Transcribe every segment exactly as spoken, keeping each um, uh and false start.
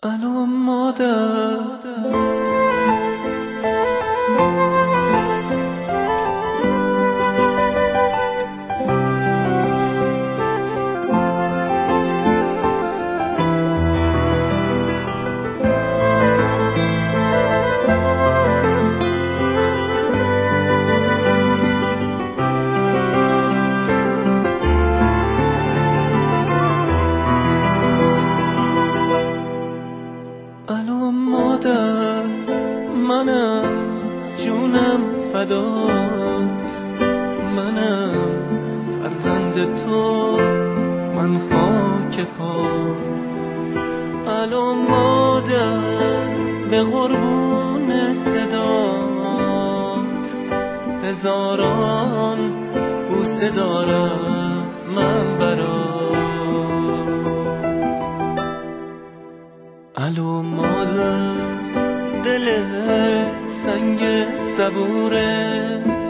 الو مادر الو مادر منم جونم فدات، منم فرزند تو، من خاک پات. الو مادر به قربون صدات، هزاران بوسه دارم من برات. الو مادر دل سنگ صبوره،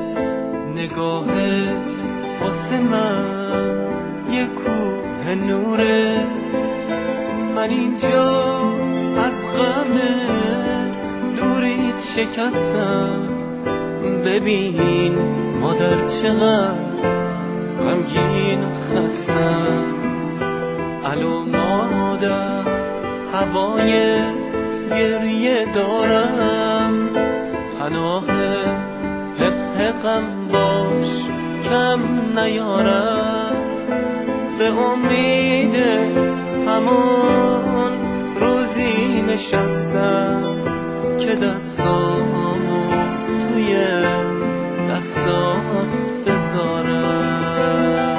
نگاهت واسه من یه کوه نوره. من اینجا از غم دوریت شکستم، ببین مادر چقدر غمگین خستم. الو مادر هوای گریه دارم، پناه حق حقم باش کم نیارم. به امید همون روزی نشستم که دستامو توی دستات بذارم.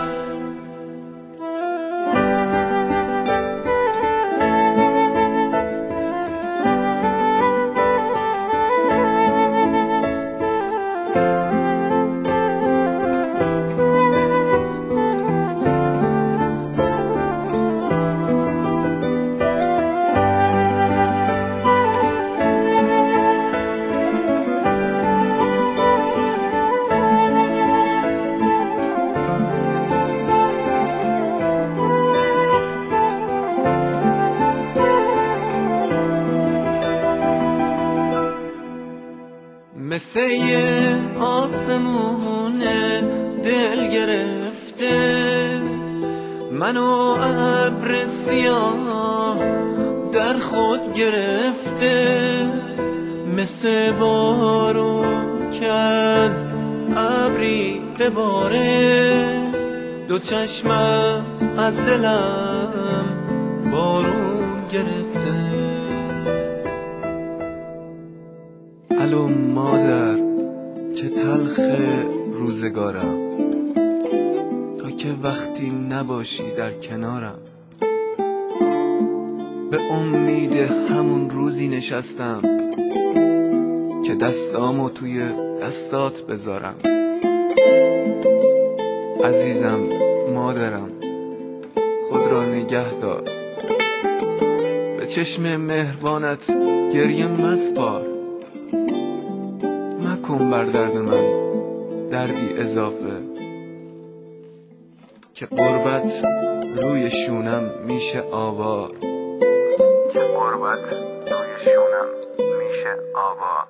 مثل یه آسمون دل گرفته، منو ابر سیاه در خود گرفته. مثل بارون که از ابری بباره، دو چشمم از دلم بارون گرفته. الو مادر چه تلخ روزگارم، تا که وقتی نباشی در کنارم. به امید همون روزی نشستم که دستامو توی دستات بذارم. عزیزم مادرم خود را نگه دار، به چشم مهربانت گریه مسپار. مکن بر درد من دردی اضافه، که غربت روی شونم میشه آوار. که غربت روی شونم میشه آوار.